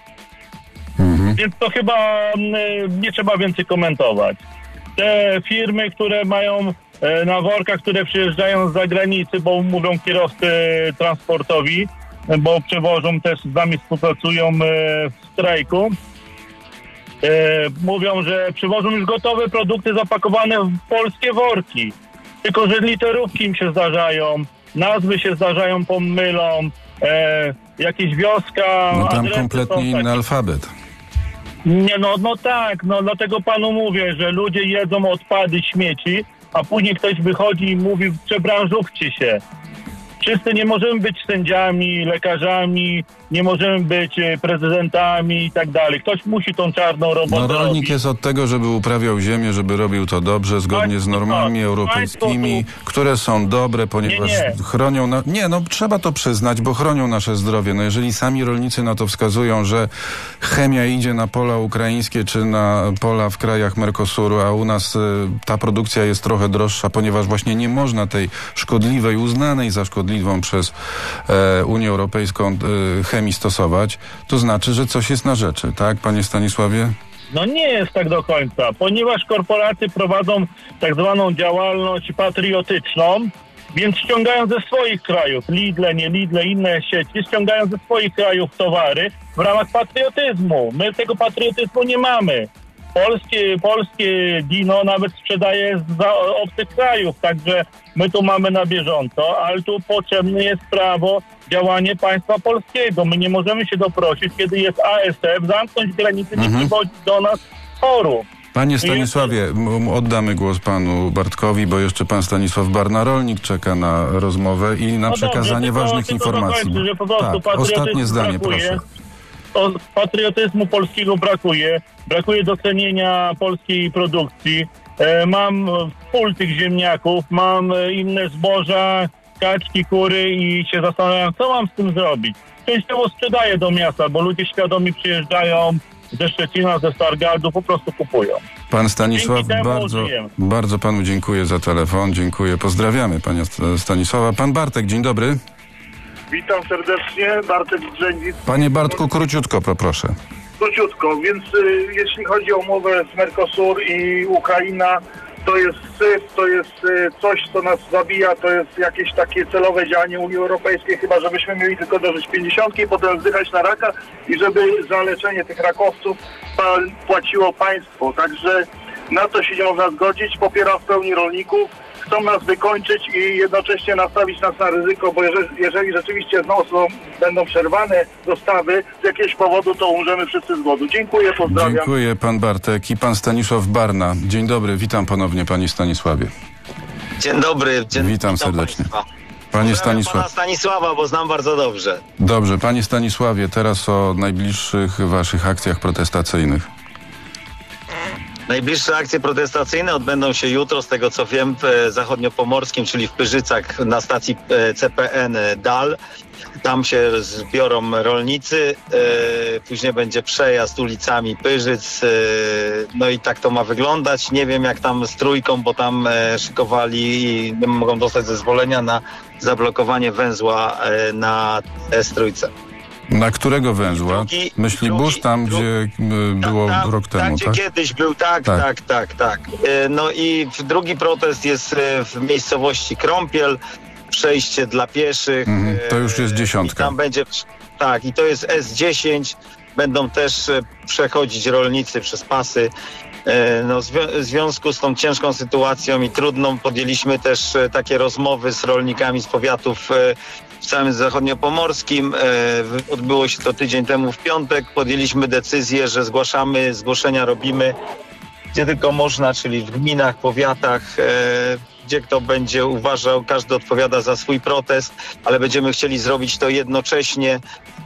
B: Mhm.
L: Więc to chyba mm, nie trzeba więcej komentować. Te firmy, które mają e, na workach, które przyjeżdżają z zagranicy, bo mówią kierowcy transportowi, bo przewożą też, z nami współpracują e, w strajku, e, mówią, że przywożą już gotowe produkty zapakowane w polskie worki. Tylko że literówki im się zdarzają, nazwy się zdarzają, pomylą, e, jakieś wioska...
B: No tam
L: adresy
B: kompletnie
L: są
B: inny
L: takie.
B: alfabet.
L: Nie, no, no tak, no dlatego panu mówię, że ludzie jedzą odpady, śmieci, a później ktoś wychodzi i mówi, przebranżówcie się. Wszyscy nie możemy być sędziami, lekarzami, nie możemy być e, prezydentami i tak dalej. Ktoś musi tą czarną robotę
B: No rolnik
L: robić.
B: jest od tego, żeby uprawiał ziemię, żeby robił to dobrze, zgodnie z normami
L: tak.
B: europejskimi, które są dobre, ponieważ
L: Nie, nie.
B: chronią... Na... Nie, no trzeba to przyznać, bo chronią nasze zdrowie. No jeżeli sami rolnicy na to wskazują, że chemia idzie na pola ukraińskie czy na pola w krajach Mercosuru, a u nas y, ta produkcja jest trochę droższa, ponieważ właśnie nie można tej szkodliwej, uznanej za szkodliwą przez e, Unię Europejską e, chemii stosować, to znaczy, że coś jest na rzeczy, tak, panie Stanisławie?
L: No nie jest tak do końca, ponieważ korporacje prowadzą tak zwaną działalność patriotyczną, więc ściągają ze swoich krajów, Lidle, nie Lidle, inne sieci, ściągają ze swoich krajów towary w ramach patriotyzmu. My tego patriotyzmu nie mamy. Polskie, polskie wino nawet sprzedaje z obcych krajów, także my tu mamy na bieżąco, ale tu potrzebne jest prawo, działanie państwa polskiego. My nie możemy się doprosić, kiedy jest A S F, zamknąć granice, nie
B: Mhm.
L: przywozić do nas chorób.
B: Panie Stanisławie, m- oddamy głos panu Bartkowi, bo jeszcze pan Stanisław Barna-Rolnik czeka na rozmowę i na
L: No
B: przekazanie
L: dobrze,
B: ważnych
L: tylko,
B: informacji.
L: Tylko dokończę, że po prostu
B: tak,
L: patriotyzmu
B: ostatnie zdanie,
L: brakuje.
B: proszę.
L: O, patriotyzmu polskiego brakuje. Brakuje docenienia polskiej produkcji. E, mam pól tych ziemniaków, mam e, inne zboża, kaczki, kury i się zastanawiam, co mam z tym zrobić. Częściowo sprzedaję do miasta, bo ludzie świadomi przyjeżdżają ze Szczecina, ze Stargardu, po prostu kupują.
B: Pan Stanisław,
L: Dzięki temu
B: bardzo,
L: żyjemy.
B: bardzo panu dziękuję za telefon. Dziękuję, pozdrawiamy panie Stanisława. Pan Bartek, dzień dobry.
M: Witam serdecznie, Bartek Brzędzic.
B: Panie Bartku, króciutko poproszę.
M: Króciutko, więc y, jeśli chodzi o umowę z Mercosur i Ukraina, to jest syf, to jest y, coś, co nas zabija, to jest jakieś takie celowe działanie Unii Europejskiej, chyba żebyśmy mieli tylko dożyć pięćdziesiątki, potem zdychać na raka i żeby za leczenie tych rakowców pa, płaciło państwo. Także na to się nie można zgodzić, popieram w pełni rolników. Chcą nas wykończyć i jednocześnie nastawić nas na ryzyko, bo jeżeli, jeżeli rzeczywiście znowu są, będą przerwane dostawy z jakiegoś powodu, to umrzemy wszyscy z głodu. Dziękuję, pozdrawiam.
B: Dziękuję, pan Bartek i pan Stanisław Barna. Dzień dobry, witam ponownie, panie Stanisławie.
N: Dzień dobry. Dzień,
B: witam serdecznie. Panie Stanisławie.
N: Pana Stanisława, bo znam bardzo dobrze.
B: Dobrze, panie Stanisławie, teraz o najbliższych waszych akcjach protestacyjnych.
N: Najbliższe akcje protestacyjne odbędą się jutro, z tego co wiem, w zachodniopomorskim, czyli w Pyrzycach na stacji C P N Dal. Tam się zbiorą rolnicy, później będzie przejazd ulicami Pyrzyc, no i tak to ma wyglądać. Nie wiem jak tam z Trójką, bo tam szykowali i nie mogą dostać zezwolenia na zablokowanie węzła na S Trójce.
B: Na którego węzła?
N: Drugi,
B: Myślibus, tam
N: drugi,
B: gdzie było
N: tam,
B: rok
N: tam,
B: temu,
N: gdzie
B: tak?
N: kiedyś był, tak, tak, tak, tak, tak. No i drugi protest jest w miejscowości Krąpiel, przejście dla pieszych.
B: Mhm, to już jest dziesiątka.
N: I tam będzie, tak, i to jest S dziesięć. Będą też przechodzić rolnicy przez pasy. No, w związku z tą ciężką sytuacją i trudną podjęliśmy też takie rozmowy z rolnikami z powiatów w całym zachodniopomorskim. Odbyło się to tydzień temu w piątek. Podjęliśmy decyzję, że zgłaszamy, zgłoszenia robimy gdzie tylko można, czyli w gminach, powiatach, gdzie kto będzie uważał, każdy odpowiada za swój protest, ale będziemy chcieli zrobić to jednocześnie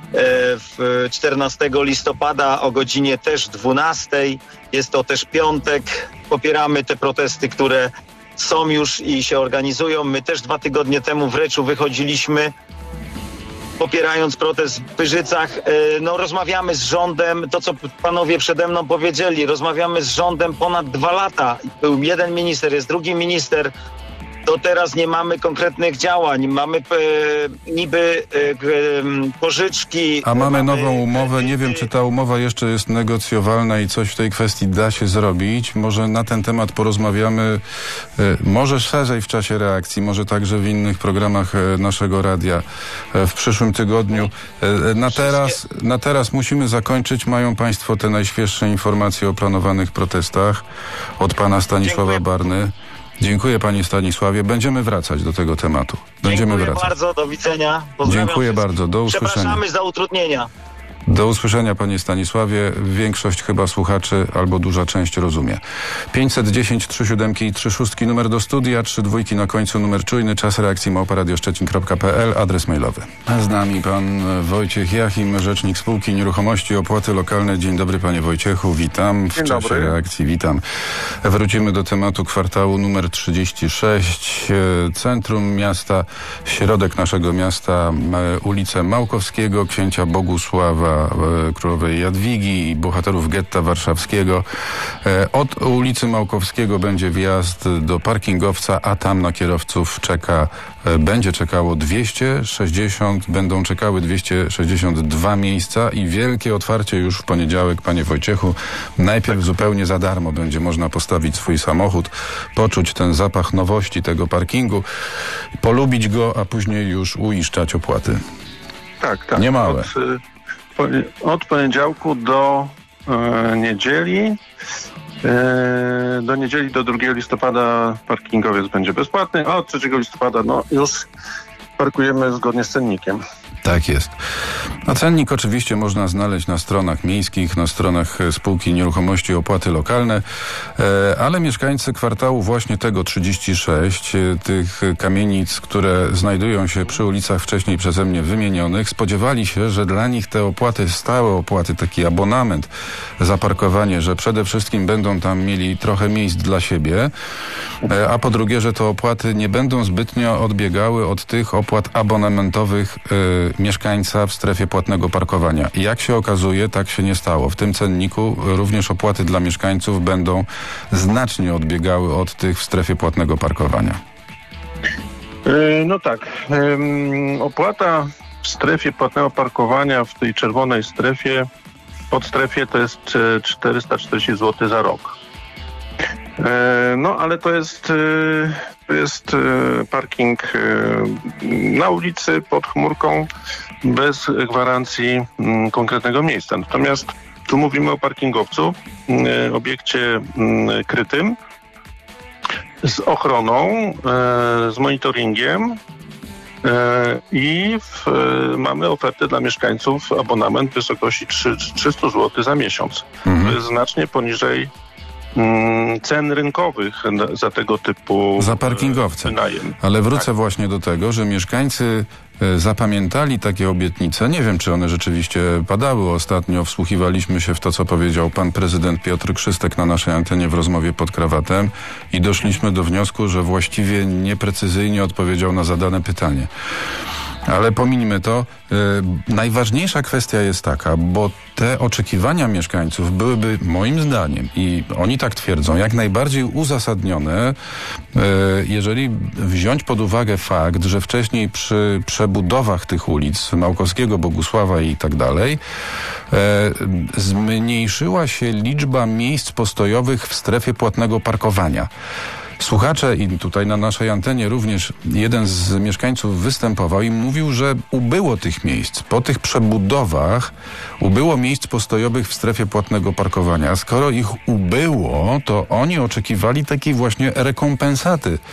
N: w czternastego listopada o godzinie też dwunastej. Jest to też piątek. Popieramy te protesty, które są już i się organizują. My też dwa tygodnie temu w Reczu wychodziliśmy, popierając protest w Pyrzycach. No, rozmawiamy z rządem, to co panowie przede mną powiedzieli, rozmawiamy z rządem ponad dwa lata. Był jeden minister, jest drugi minister. To teraz nie mamy konkretnych działań. Mamy e, niby e, pożyczki.
B: A mamy nową umowę. Nie wiem, czy ta umowa jeszcze jest negocjowalna i coś w tej kwestii da się zrobić. Może na ten temat porozmawiamy, e, może szerzej w czasie reakcji, może także w innych programach e, naszego radia e, w przyszłym tygodniu. E, na, teraz, na teraz musimy zakończyć. Mają państwo te najświeższe informacje o planowanych protestach od pana Stanisława
N: Dziękuję.
B: Barny. Dziękuję panie Stanisławie. Będziemy wracać do tego tematu. Będziemy
N: Dziękuję
B: wracać.
N: bardzo, do widzenia. Pozdrawiam
B: Dziękuję
N: wszystkich.
B: bardzo, do usłyszenia.
N: Przepraszamy za utrudnienia.
B: Do usłyszenia panie Stanisławie. Większość chyba słuchaczy albo duża część rozumie. pięćset dziesięć trzy siódemki i trzy szóstki numer do studia, trzy dwójki na końcu numer czujny, czas reakcji małpa radio szczecin kropka p l, adres mailowy. A z nami pan Wojciech Jachim, rzecznik spółki Nieruchomości Opłaty Lokalne. Dzień dobry panie Wojciechu, witam w
O: Dzień
B: czasie
O: dobry.
B: reakcji, witam. Wrócimy do tematu kwartału numer trzydzieści sześć. Centrum miasta, środek naszego miasta, ulicę Małkowskiego, księcia Bogusława, królowej Jadwigi i bohaterów getta warszawskiego. Od ulicy Małkowskiego będzie wjazd do parkingowca, a tam na kierowców czeka, będzie czekało dwieście sześćdziesiąt, będą czekały dwieście sześćdziesiąt dwa miejsca i wielkie otwarcie już w poniedziałek, panie Wojciechu. Najpierw zupełnie za darmo będzie można postawić swój samochód, poczuć ten zapach nowości tego parkingu, polubić go, a później już uiszczać opłaty.
O: Tak, tak.
B: Niemałe.
O: Od, od poniedziałku do e, niedzieli e, do niedzieli do drugiego listopada parkingowiec będzie bezpłatny, a od trzeciego listopada no już parkujemy zgodnie z cennikiem.
B: Tak jest. A cennik oczywiście można znaleźć na stronach miejskich, na stronach spółki nieruchomości opłaty lokalne, ale mieszkańcy kwartału właśnie tego trzydzieści sześć, tych kamienic, które znajdują się przy ulicach wcześniej przeze mnie wymienionych, spodziewali się, że dla nich te opłaty, stałe opłaty, taki abonament za parkowanie, że przede wszystkim będą tam mieli trochę miejsc dla siebie, a po drugie, że te opłaty nie będą zbytnio odbiegały od tych opłat abonamentowych y, mieszkańca w strefie płatnego parkowania. I jak się okazuje, tak się nie stało. W tym cenniku również opłaty dla mieszkańców będą znacznie odbiegały od tych w strefie płatnego parkowania.
O: No tak. Opłata w strefie płatnego parkowania, w tej czerwonej strefie, pod strefie to jest czterysta czterdzieści złotych za rok. No, ale to jest, to jest parking na ulicy pod chmurką bez gwarancji konkretnego miejsca. Natomiast tu mówimy o parkingowcu, obiekcie krytym z ochroną, z monitoringiem i w, mamy ofertę dla mieszkańców, abonament w wysokości trzysta złotych za miesiąc. Mhm. To jest znacznie poniżej cen rynkowych za tego typu
B: za parkingowce.
O: Wynajem.
B: Ale wrócę
O: tak.
B: właśnie do tego, że mieszkańcy zapamiętali takie obietnice. Nie wiem, czy one rzeczywiście padały. Ostatnio wsłuchiwaliśmy się w to, co powiedział pan prezydent Piotr Krzystek na naszej antenie w rozmowie pod krawatem i doszliśmy do wniosku, że właściwie nieprecyzyjnie odpowiedział na zadane pytanie. Ale pominijmy to. Yy, najważniejsza kwestia jest taka, bo te oczekiwania mieszkańców byłyby moim zdaniem, i oni tak twierdzą, jak najbardziej uzasadnione, yy, jeżeli wziąć pod uwagę fakt, że wcześniej przy przebudowach tych ulic Małkowskiego, Bogusława i tak dalej yy, zmniejszyła się liczba miejsc postojowych w strefie płatnego parkowania. Słuchacze, i tutaj na naszej antenie również jeden z mieszkańców występował i mówił, że ubyło tych miejsc. Po tych przebudowach ubyło miejsc postojowych w strefie płatnego parkowania. A skoro ich ubyło, to oni oczekiwali takiej właśnie rekompensaty e,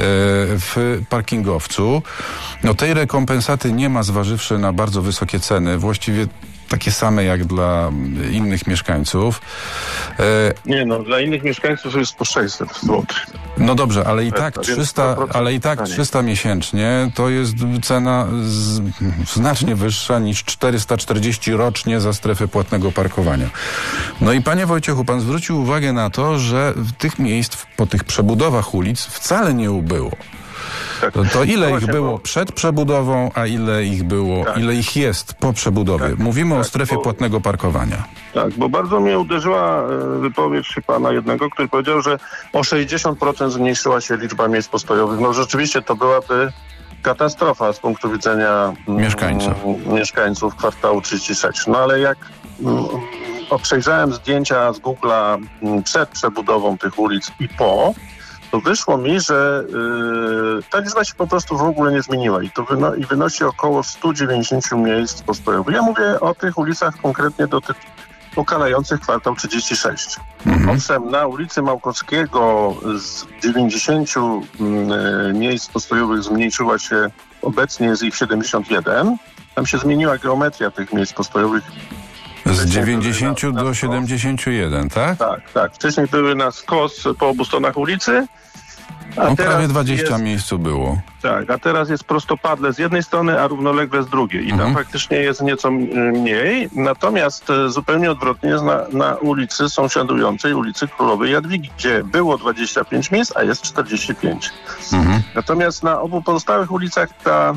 B: w parkingowcu. No tej rekompensaty nie ma, zważywszy na bardzo wysokie ceny. Właściwie takie same jak dla innych mieszkańców. E,
O: nie no, dla innych mieszkańców jest po sześćset złotych.
B: No dobrze, ale i tak trzysta, ale i tak trzysta miesięcznie to jest cena z, znacznie wyższa niż czterysta czterdzieści rocznie za strefę płatnego parkowania. No i panie Wojciechu, pan zwrócił uwagę na to, że tych miejsc po tych przebudowach ulic wcale nie ubyło.
O: Tak.
B: To, to ile
O: no
B: ich było przed przebudową, a ile ich było, tak. ile ich jest po przebudowie?
O: Tak.
B: Mówimy
O: tak,
B: o strefie
O: bo,
B: płatnego parkowania.
O: Tak, bo bardzo mnie uderzyła wypowiedź pana jednego, który powiedział, że o sześćdziesiąt procent zmniejszyła się liczba miejsc postojowych. No rzeczywiście to byłaby katastrofa z punktu widzenia
B: mieszkańców,
O: m, mieszkańców kwartału trzydzieści sześć. No ale jak m, przejrzałem zdjęcia z Google'a przed przebudową tych ulic i po, to wyszło mi, że yy, ta liczba się po prostu w ogóle nie zmieniła i to wyno- i wynosi około sto dziewięćdziesiąt miejsc postojowych. Ja mówię o tych ulicach konkretnie do tych pokalających kwartał trzydzieści sześć. Mhm. Owszem, na ulicy Małkowskiego z dziewięćdziesięciu yy, miejsc postojowych zmniejszyła się, obecnie jest ich siedemdziesiąt jeden. Tam się zmieniła geometria tych miejsc postojowych.
B: Z dziewięćdziesięciu do siedemdziesięciu jeden, tak?
O: Tak, tak. Wcześniej były na skos po obu stronach ulicy.
B: A no prawie dwadzieścia jest, miejsc było.
O: Tak, a teraz jest prostopadle z jednej strony, a równolegle z drugiej. I mhm. tam faktycznie jest nieco mniej. Natomiast zupełnie odwrotnie jest na, na ulicy sąsiadującej, ulicy Królowej Jadwigi, gdzie było dwadzieścia pięć miejsc, a jest czterdzieści pięć. Mhm. Natomiast na obu pozostałych ulicach ta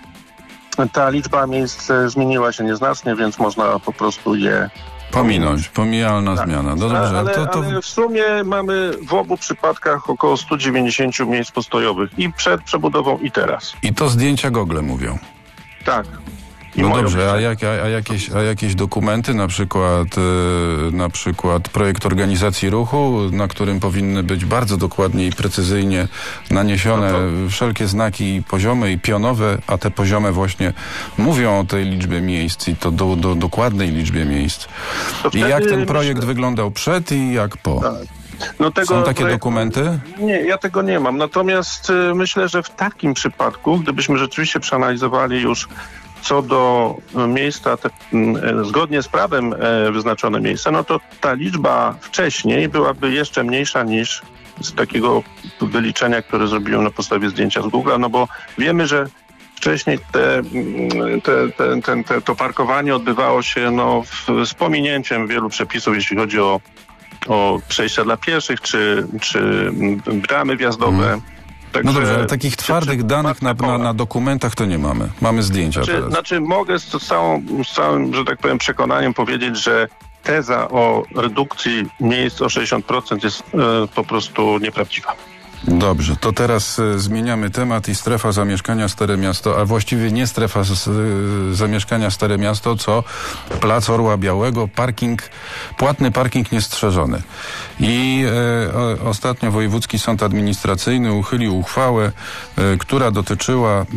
O: Ta liczba miejsc zmieniła się nieznacznie, więc można po prostu je
B: pominąć. Pomijalna tak. zmiana. No dobrze,
O: ale,
B: to, to...
O: ale w sumie mamy w obu przypadkach około sto dziewięćdziesiąt miejsc postojowych i przed przebudową i teraz.
B: I to zdjęcia Google mówią.
O: Tak.
B: I no dobrze, a, jak, a, a, jakieś, a jakieś dokumenty, na przykład, yy, na przykład projekt organizacji ruchu, na którym powinny być bardzo dokładnie i precyzyjnie naniesione no to... wszelkie znaki poziomy i pionowe, a te poziome właśnie mówią o tej liczbie miejsc i to do, do dokładnej liczbie miejsc. I jak ten projekt myślę... wyglądał przed i jak po? Tak.
O: No tego
B: Są takie
O: projektu,
B: dokumenty?
O: Nie, ja tego nie mam. Natomiast y, myślę, że w takim przypadku, gdybyśmy rzeczywiście przeanalizowali już co do miejsca, te, zgodnie z prawem wyznaczone miejsce, no to ta liczba wcześniej byłaby jeszcze mniejsza niż z takiego wyliczenia, które zrobiłem na podstawie zdjęcia z Google'a, no bo wiemy, że wcześniej te, te, te, te, te, to parkowanie odbywało się no, w, z pominięciem wielu przepisów, jeśli chodzi o, o przejścia dla pieszych, czy, czy bramy wjazdowe. Hmm. Także,
B: no dobrze, ale takich twardych czy, czy, danych na, na, na dokumentach to nie mamy. Mamy zdjęcia
O: znaczy,
B: teraz.
O: Znaczy mogę z, całą, z całym, że tak powiem, przekonaniem powiedzieć, że teza o redukcji miejsc o sześćdziesiąt procent jest e, po prostu nieprawdziwa.
B: Dobrze, to teraz y, zmieniamy temat i strefa zamieszkania Stare Miasto, a właściwie nie strefa z, y, zamieszkania Stare Miasto, co Plac Orła Białego, parking, płatny parking niestrzeżony. I y, o, ostatnio Wojewódzki Sąd Administracyjny uchylił uchwałę, y, która dotyczyła y,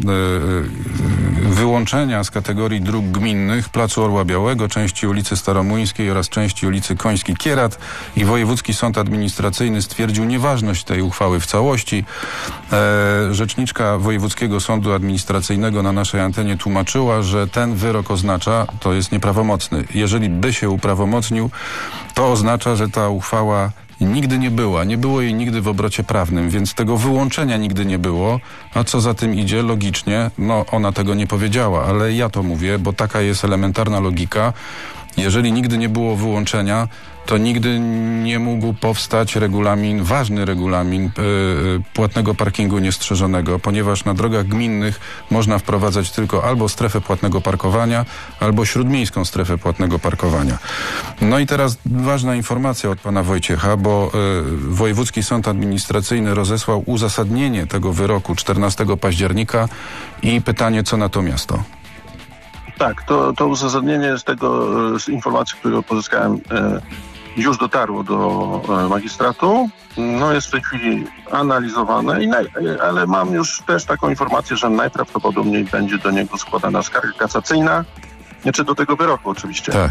B: y, wyłączenia z kategorii dróg gminnych Placu Orła Białego, części ulicy Staromuńskiej oraz części ulicy Koński-Kierat i Wojewódzki Sąd Administracyjny stwierdził nieważność tej uchwały w całości. E, rzeczniczka Wojewódzkiego Sądu Administracyjnego na naszej antenie tłumaczyła, że ten wyrok oznacza, to jest nieprawomocny. Jeżeli by się uprawomocnił, to oznacza, że ta uchwała nigdy nie była. Nie było jej nigdy w obrocie prawnym, więc tego wyłączenia nigdy nie było. A co za tym idzie, logicznie, no ona tego nie powiedziała, ale ja to mówię, bo taka jest elementarna logika. Jeżeli nigdy nie było wyłączenia, to nigdy nie mógł powstać regulamin, ważny regulamin yy, płatnego parkingu niestrzeżonego, ponieważ na drogach gminnych można wprowadzać tylko albo strefę płatnego parkowania, albo śródmiejską strefę płatnego parkowania. No i teraz ważna informacja od pana Wojciecha, bo yy, Wojewódzki Sąd Administracyjny rozesłał uzasadnienie tego wyroku czternastego października i pytanie, co na to miasto?
O: Tak, to, to uzasadnienie z tego, z informacji, które pozyskałem, e, już dotarło do e, magistratu. No jest w tej chwili analizowane, i naj, ale mam już też taką informację, że najprawdopodobniej będzie do niego składana skarga kasacyjna, znaczy do tego wyroku oczywiście.
B: Tak.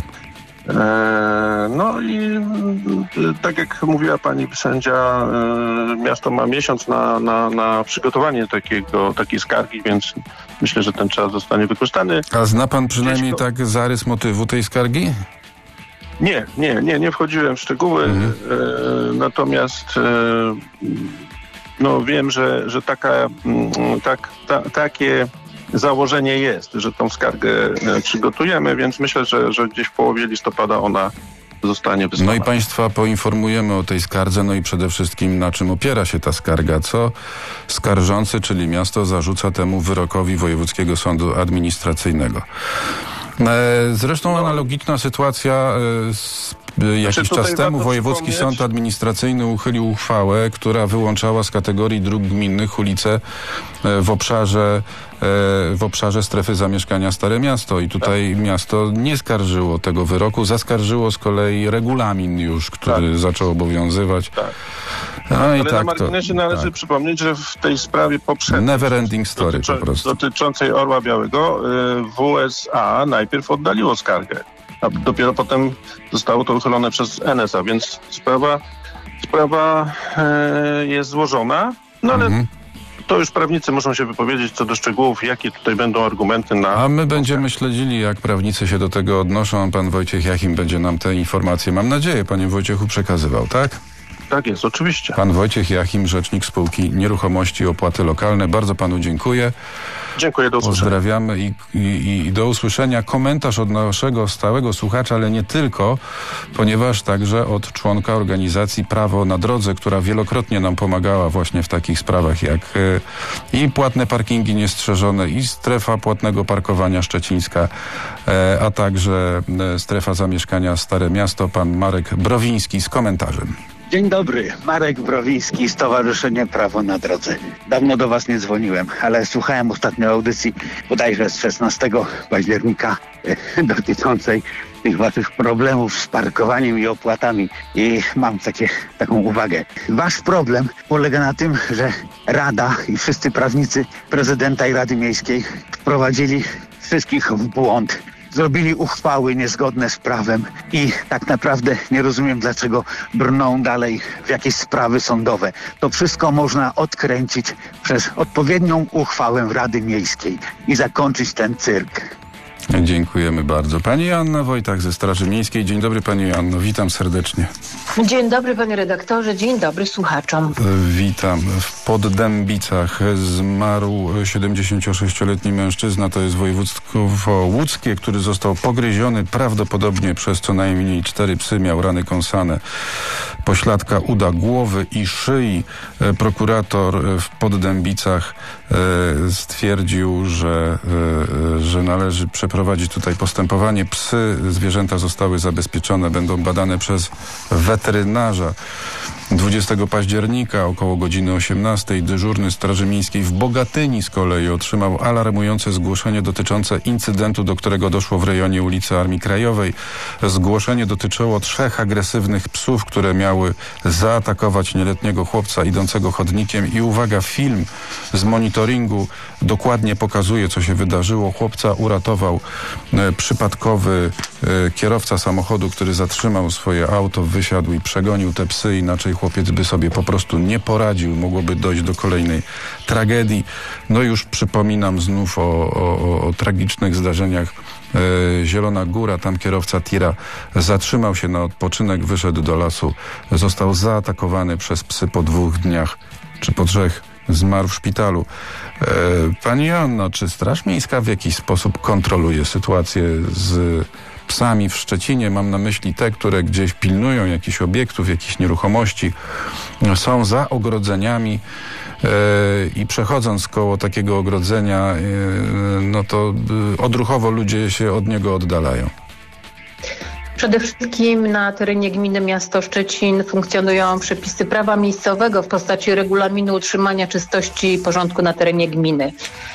O: E, no i e, tak jak mówiła pani sędzia, e, miasto ma miesiąc na, na, na przygotowanie takiego, takiej skargi, więc myślę, że ten czas zostanie wykorzystany.
B: A zna pan przynajmniej
O: Ciężko...
B: tak zarys motywu tej skargi?
O: Nie, nie, nie, nie wchodziłem w szczegóły, mhm. e, natomiast e, no wiem, że, że taka, tak, ta, takie założenie jest, że tą skargę e, przygotujemy, więc myślę, że, że gdzieś w połowie listopada ona zostanie wysłana.
B: No i państwa poinformujemy o tej skardze, no i przede wszystkim na czym opiera się ta skarga, co skarżący, czyli miasto, zarzuca temu wyrokowi Wojewódzkiego Sądu Administracyjnego. Zresztą analogiczna sytuacja z jakiś czas temu Wojewódzki Sąd Administracyjny uchylił uchwałę, która wyłączała z kategorii dróg gminnych ulice w obszarze w obszarze strefy zamieszkania Stare Miasto i tutaj tak. miasto nie skarżyło tego wyroku, zaskarżyło z kolei regulamin już, który tak. zaczął obowiązywać. Tak. No
O: ale
B: i
O: na
B: tak
O: marginesie
B: to,
O: należy tak. przypomnieć, że w tej sprawie poprzedniej
B: never ending story
O: dotyczy,
B: po prostu.
O: dotyczącej Orła Białego W S A najpierw oddaliło skargę, a dopiero potem zostało to uchylone przez N S A, więc sprawa, sprawa e, jest złożona, no ale mhm. to już prawnicy muszą się wypowiedzieć co do szczegółów, jakie tutaj będą argumenty na...
B: A my będziemy śledzili, jak prawnicy się do tego odnoszą. Pan Wojciech Jachim będzie nam te informacje, mam nadzieję, panie Wojciechu, przekazywał, tak?
O: Tak jest, oczywiście.
B: Pan Wojciech Jachim, rzecznik spółki Nieruchomości i Opłaty Lokalne. Bardzo panu dziękuję.
O: Dziękuję, do usłyszenia.
B: Pozdrawiamy i, i, i do usłyszenia. Komentarz od naszego stałego słuchacza, ale nie tylko, ponieważ także od członka organizacji Prawo na Drodze, która wielokrotnie nam pomagała właśnie w takich sprawach jak y, i płatne parkingi niestrzeżone, i strefa płatnego parkowania szczecińska, y, a także y, strefa zamieszkania Stare Miasto. Pan Marek Browiński z komentarzem.
P: Dzień dobry, Marek Browiński, Stowarzyszenie Prawo na Drodze. Dawno do was nie dzwoniłem, ale słuchałem ostatnio audycji bodajże z szesnastego października e, dotyczącej tych waszych problemów z parkowaniem i opłatami i mam takie, taką uwagę. Wasz problem polega na tym, że Rada i wszyscy prawnicy prezydenta i Rady Miejskiej wprowadzili wszystkich w błąd. Zrobili uchwały niezgodne z prawem i tak naprawdę nie rozumiem, dlaczego brną dalej w jakieś sprawy sądowe. To wszystko można odkręcić przez odpowiednią uchwałę Rady Miejskiej i zakończyć ten cyrk.
B: Dziękujemy bardzo. Pani Joanna Wojtak ze Straży Miejskiej. Dzień dobry Pani Joanno, witam serdecznie.
Q: Dzień dobry panie redaktorze, dzień dobry słuchaczom.
B: Witam. W Poddębicach zmarł siedemdziesięciosześcioletni mężczyzna, to jest województwo łódzkie, który został pogryziony prawdopodobnie przez co najmniej cztery psy, miał rany kąsane, pośladka uda, głowy i szyi. Prokurator w Poddębicach stwierdził, że, że należy przeprowadzić tutaj postępowanie. Psy, zwierzęta zostały zabezpieczone, będą badane przez weterynarza. dwudziestego października około godziny osiemnastej dyżurny Straży Miejskiej w Bogatyni z kolei otrzymał alarmujące zgłoszenie dotyczące incydentu, do którego doszło w rejonie ulicy Armii Krajowej. Zgłoszenie dotyczyło trzech agresywnych psów, które miały zaatakować nieletniego chłopca idącego chodnikiem i uwaga, film z monitoringu dokładnie pokazuje, co się wydarzyło. Chłopca uratował e, przypadkowy e, kierowca samochodu, który zatrzymał swoje auto, wysiadł i przegonił te psy, inaczej chłopiec by sobie po prostu nie poradził. Mogłoby dojść do kolejnej tragedii. No już przypominam znów o, o, o tragicznych zdarzeniach. E, Zielona Góra, tam kierowca tira zatrzymał się na odpoczynek, wyszedł do lasu, został zaatakowany przez psy po dwóch dniach, czy po trzech zmarł w szpitalu. E, Pani Joanno, czy Straż Miejska w jakiś sposób kontroluje sytuację z psami w Szczecinie? Mam na myśli te, które gdzieś pilnują jakichś obiektów, jakichś nieruchomości, są za ogrodzeniami e, i przechodząc koło takiego ogrodzenia, e, no to e, odruchowo ludzie się od niego oddalają.
Q: Przede wszystkim na terenie gminy miasto Szczecin funkcjonują przepisy prawa miejscowego w postaci regulaminu utrzymania czystości i porządku na terenie gminy.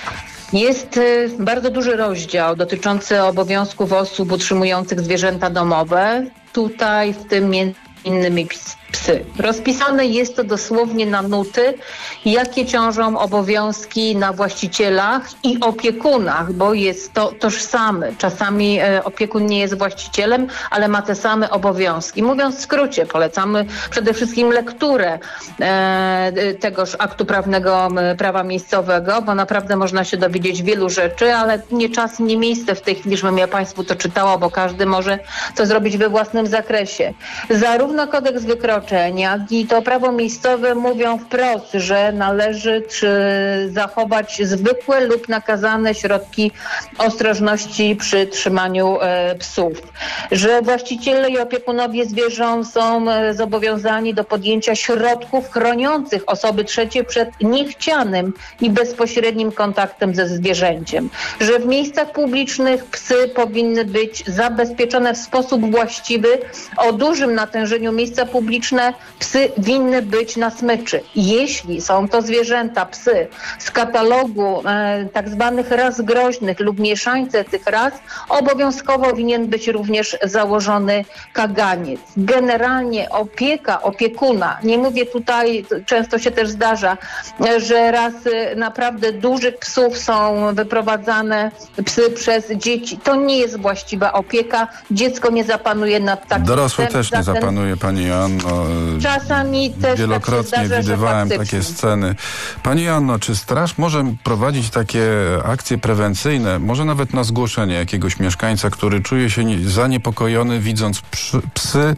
Q: Jest bardzo duży rozdział dotyczący obowiązków osób utrzymujących zwierzęta domowe. Tutaj w tym między innymi psy. Rozpisane jest to dosłownie na nuty, jakie ciążą obowiązki na właścicielach i opiekunach, bo jest to tożsamy. Czasami e, opiekun nie jest właścicielem, ale ma te same obowiązki. Mówiąc w skrócie, polecamy przede wszystkim lekturę e, tegoż aktu prawnego e, prawa miejscowego, bo naprawdę można się dowiedzieć wielu rzeczy, ale nie czas, nie miejsce w tej chwili, żebym ja Państwu to czytała, bo każdy może to zrobić we własnym zakresie. Zarówno kodeks wykroczeń, jak i to prawo miejscowe mówią wprost, że należy czy zachować zwykłe lub nakazane środki ostrożności przy trzymaniu e, psów. Że właściciele i opiekunowie zwierząt są e, zobowiązani do podjęcia środków chroniących osoby trzecie przed niechcianym i bezpośrednim kontaktem ze zwierzęciem. Że w miejscach publicznych psy powinny być zabezpieczone w sposób właściwy. O dużym natężeniu miejsca publiczne psy winny być na smyczy. Jeśli są to zwierzęta, psy z katalogu e, tak zwanych ras groźnych lub mieszańce tych ras, obowiązkowo winien być również założony kaganiec. Generalnie opieka opiekuna, nie mówię tutaj, często się też zdarza, że rasy naprawdę dużych psów są wyprowadzane psy przez dzieci. To nie jest właściwa opieka. Dziecko nie zapanuje nad takim
B: Dorosły
Q: psem.
B: też nie
Q: Zatem
B: zapanuje, Pani Joanno.
Q: Czasami też
B: Wielokrotnie
Q: tak się zdarza,
B: widywałem
Q: że
B: takie sceny. Pani Joanno, czy straż może prowadzić takie akcje prewencyjne, może nawet na zgłoszenie jakiegoś mieszkańca, który czuje się zaniepokojony, widząc psy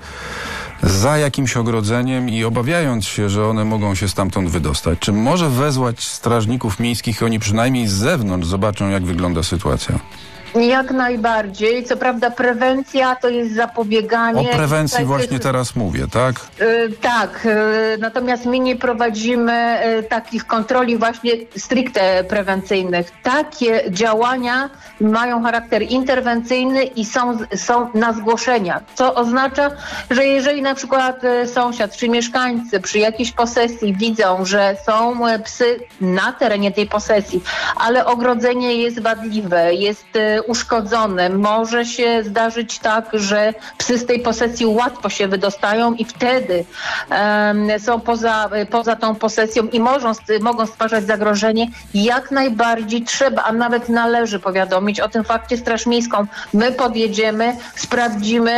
B: za jakimś ogrodzeniem i obawiając się, że one mogą się stamtąd wydostać? Czy może wezwać strażników miejskich i oni przynajmniej z zewnątrz zobaczą, jak wygląda sytuacja?
Q: Jak najbardziej. Co prawda prewencja to jest zapobieganie.
B: O prewencji
Q: Tutaj
B: właśnie
Q: jest,
B: teraz mówię, tak?
Q: y, tak. Y, natomiast my nie prowadzimy y, takich kontroli właśnie stricte prewencyjnych. Takie działania mają charakter interwencyjny i są, są na zgłoszenia. Co oznacza, że jeżeli na przykład y, sąsiad czy mieszkańcy przy jakiejś posesji widzą, że są y, psy na terenie tej posesji, ale ogrodzenie jest wadliwe, jest y, uszkodzone. Może się zdarzyć tak, że psy z tej posesji łatwo się wydostają i wtedy um, są poza, poza tą posesją i mogą, mogą stwarzać zagrożenie. Jak najbardziej trzeba, a nawet należy powiadomić o tym fakcie Straż Miejską. My podjedziemy, sprawdzimy,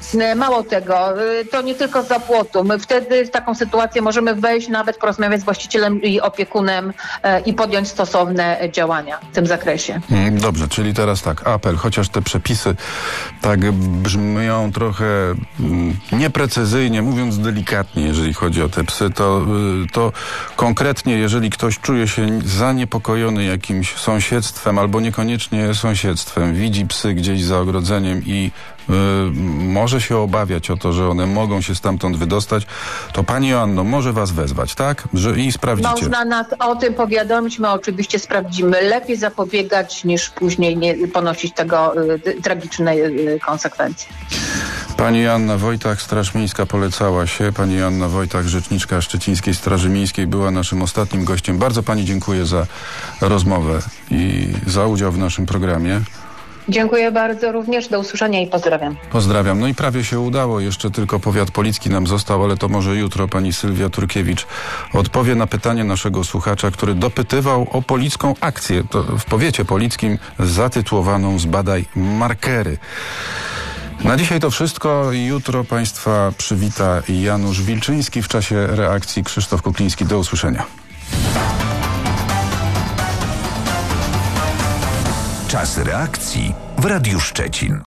Q: Mało tego, to nie tylko za płotu. My wtedy w taką sytuację możemy wejść, nawet porozmawiać z właścicielem i opiekunem i podjąć stosowne działania w tym zakresie.
B: Dobrze, czyli teraz tak, apel, chociaż te przepisy tak brzmią trochę nieprecyzyjnie, mówiąc delikatnie, jeżeli chodzi o te psy, to, to konkretnie, jeżeli ktoś czuje się zaniepokojony jakimś sąsiedztwem albo niekoniecznie sąsiedztwem, widzi psy gdzieś za ogrodzeniem i y, może się obawiać o to, że one mogą się stamtąd wydostać, to pani Joanno, może was wezwać, tak? Że, i sprawdzicie.
Q: Można nas o tym powiadomić, my oczywiście sprawdzimy. Lepiej zapobiegać niż później nie ponosić tego y, tragiczne y, konsekwencje.
B: Pani Joanna Wojtach, Straż Miejska polecała się. Pani Joanna Wojtach, rzeczniczka Szczecińskiej Straży Miejskiej, była naszym ostatnim gościem. Bardzo pani dziękuję za rozmowę i za udział w naszym programie.
Q: Dziękuję bardzo również. Do usłyszenia i pozdrawiam.
B: Pozdrawiam. No i prawie się udało. Jeszcze tylko powiat policki nam został, ale to może jutro pani Sylwia Turkiewicz odpowie na pytanie naszego słuchacza, który dopytywał o policką akcję. To w powiecie polickim zatytułowaną "Zbadaj markery". Na dzisiaj to wszystko. Jutro państwa przywita Janusz Wilczyński. W czasie reakcji Krzysztof Kukliński. Do usłyszenia.
A: Czas reakcji w Radiu Szczecin.